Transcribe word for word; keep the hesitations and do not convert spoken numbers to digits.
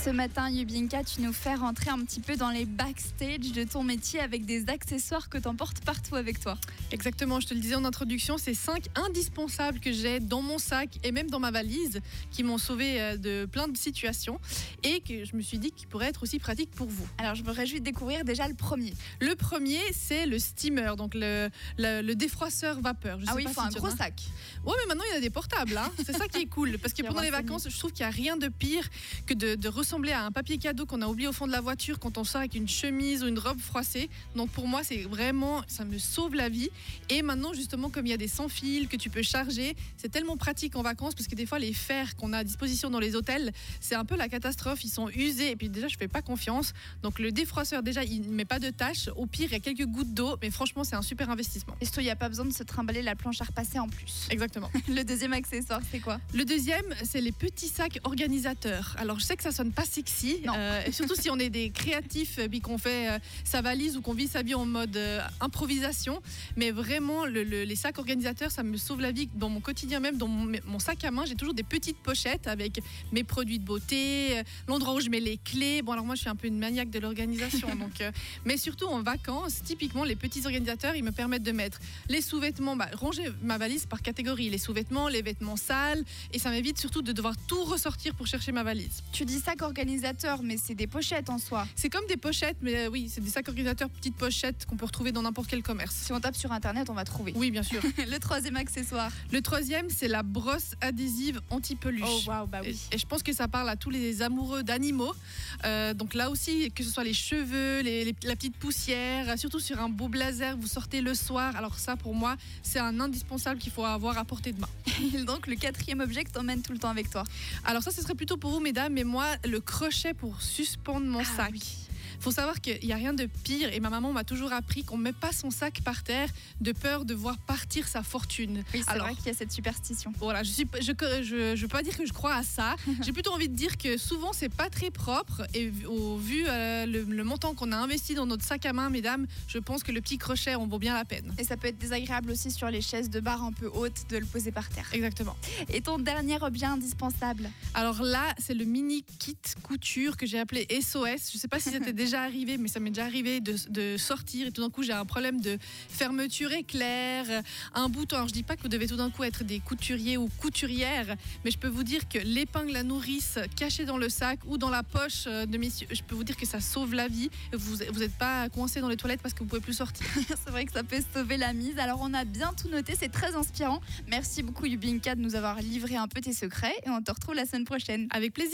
Ce matin, Yubinka, tu nous fais rentrer un petit peu dans les backstage de ton métier avec des accessoires que tu emportes partout avec toi. Exactement, je te le disais en introduction, c'est cinq indispensables que j'ai dans mon sac et même dans ma valise qui m'ont sauvé de plein de situations et que je me suis dit qu'ils pourraient être aussi pratiques pour vous. Alors, je me réjouis de découvrir déjà le premier. Le premier, c'est le steamer, donc le, le, le défroisseur vapeur. Je ah sais oui, il pas faut si un tu gros en as. sac. Ouais, mais maintenant il y en a des portables, hein. C'est ça qui est cool. Parce que pendant les vacances, je trouve qu'il n'y a rien de pire que de, de ressembler à un papier cadeau qu'on a oublié au fond de la voiture quand on sort avec une chemise ou une robe froissée. Donc pour moi, c'est vraiment, ça me sauve la vie. Et maintenant, justement, comme il y a des sans fil que tu peux charger, c'est tellement pratique en vacances parce que des fois, les fers qu'on a à disposition dans les hôtels, c'est un peu la catastrophe. Ils sont usés et puis déjà, je fais pas confiance. Donc le défroisseur, déjà, il ne met pas de taches. Au pire, il y a quelques gouttes d'eau, mais franchement, c'est un super investissement. Et surtout, il n'y a pas besoin de se trimballer la planche à repasser en plus. Exactement. Le deuxième accessoire, c'est quoi ? Le deuxième, c'est les petits sacs organisateurs. Alors, je sais que ça sonne pas sexy, euh, et surtout si on est des créatifs, puis qu'on fait euh, sa valise ou qu'on vit sa vie en mode euh, improvisation. Mais vraiment, le, le, les sacs organisateurs, ça me sauve la vie dans mon quotidien même. Dans mon, mon sac à main, j'ai toujours des petites pochettes avec mes produits de beauté, euh, l'endroit où je mets les clés. Bon, alors moi, je suis un peu une maniaque de l'organisation. donc, euh, mais surtout en vacances, typiquement, les petits organisateurs, ils me permettent de mettre les sous-vêtements, bah, ranger ma valise par catégorie, les sous-vêtements, les vêtements sales, et ça m'évite surtout de devoir tout ressortir pour chercher ma valise. Tu dis sac organisateur, mais c'est des pochettes en soi. C'est comme des pochettes, mais euh, oui, c'est des sacs organisateurs, petites pochettes qu'on peut retrouver dans n'importe quel commerce. Si on tape sur internet, on va trouver. Oui, bien sûr. Le troisième accessoire. Le troisième, c'est la brosse adhésive anti-peluche. Oh waouh, bah oui. Et, et je pense que ça parle à tous les amoureux d'animaux. Euh, donc là aussi, que ce soit les cheveux, les, les, la petite poussière, surtout sur un beau blazer, vous sortez le soir. Alors ça, pour moi, c'est un indispensable qu'il faut avoir à portée de main. Et donc le quatrième objet que t'emmènes tout le temps avec toi. Alors ça, ce serait plutôt pour vous, mesdames, mais moi, le crochet pour suspendre mon ah, sac. Oui. Faut savoir qu'il n'y a rien de pire, et ma maman m'a toujours appris qu'on ne met pas son sac par terre de peur de voir partir sa fortune. Oui, c'est Alors, vrai qu'il y a cette superstition. Voilà, je ne je, je, je veux pas dire que je crois à ça. J'ai plutôt envie de dire que souvent, c'est pas très propre. Et au vu euh, le, le montant qu'on a investi dans notre sac à main, mesdames, je pense que le petit crochet en vaut bien la peine. Et ça peut être désagréable aussi sur les chaises de bar un peu hautes de le poser par terre. Exactement. Et ton dernier objet indispensable ? Alors là, c'est le mini kit couture que j'ai appelé S O S. Je ne sais pas si c'était déjà arrivé, mais ça m'est déjà arrivé de, de sortir et tout d'un coup j'ai un problème de fermeture éclair, un bouton. Alors je dis pas que vous devez tout d'un coup être des couturiers ou couturières, mais je peux vous dire que l'épingle à nourrice cachée dans le sac ou dans la poche de messieurs, je peux vous dire que ça sauve la vie. Vous vous n'êtes pas coincé dans les toilettes parce que vous pouvez plus sortir. C'est vrai que ça peut sauver la mise. Alors on a bien tout noté, c'est très inspirant. Merci beaucoup Yubinka de nous avoir livré un peu tes secrets et on te retrouve la semaine prochaine. Avec plaisir.